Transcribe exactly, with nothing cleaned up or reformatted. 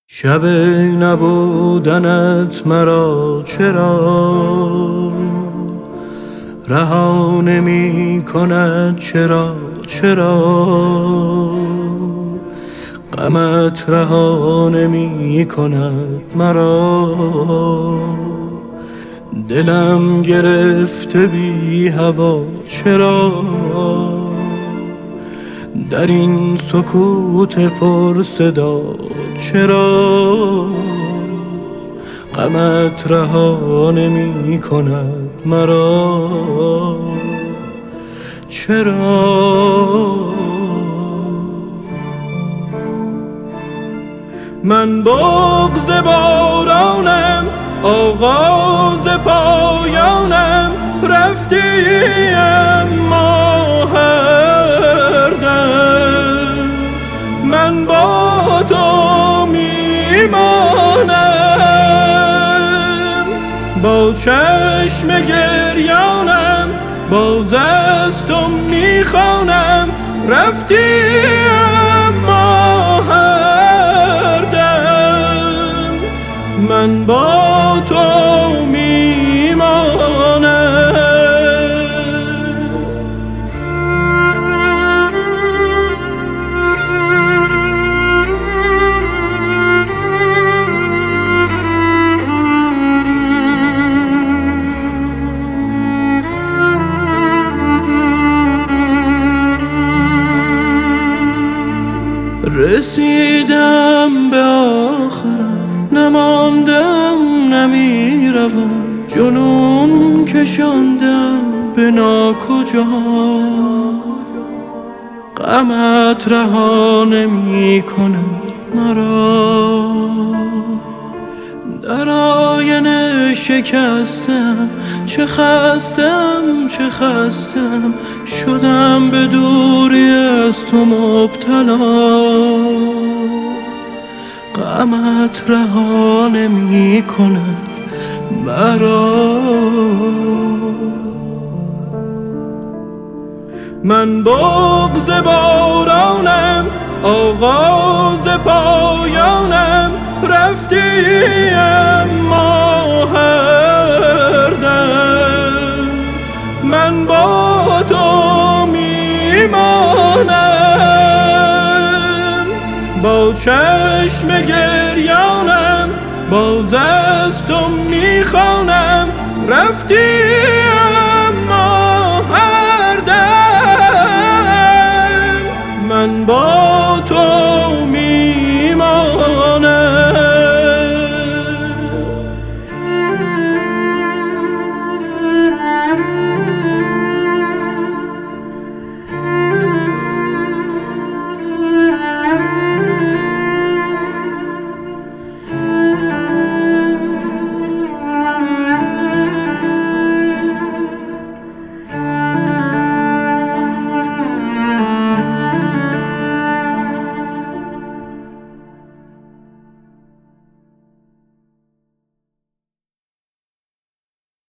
شب نبودنت مرا چرا رها نمی کند؟ چرا چرا غمت رها نمی کند مرا؟ دلم گرفته بی هوا چرا در این سکوت پر صدا؟ چرا غمت رها نمی کند مرا؟ چرا من بغض بارانم، آغاز پایانم، رفتی اما هر دم من با تو میمانم. با چشم گریانم باز از تو میخوانم، رفتی اما هر دم من با تو میمانم. رسیدم به آخرم، نماندم نمیروم، جنون کشاندم به ناکجا. غمت رها نمی کند مرا، در آینه شکستم، چه خستم چه خستم، شدم به دوری از تو مبتلا. غمت رها نمی کند مرا. من بغض بارانم، آغاز پایانم، رفتی اما هر دم من با تو میمانم. با چشم گریانم باز از تو میخوانم، رفتی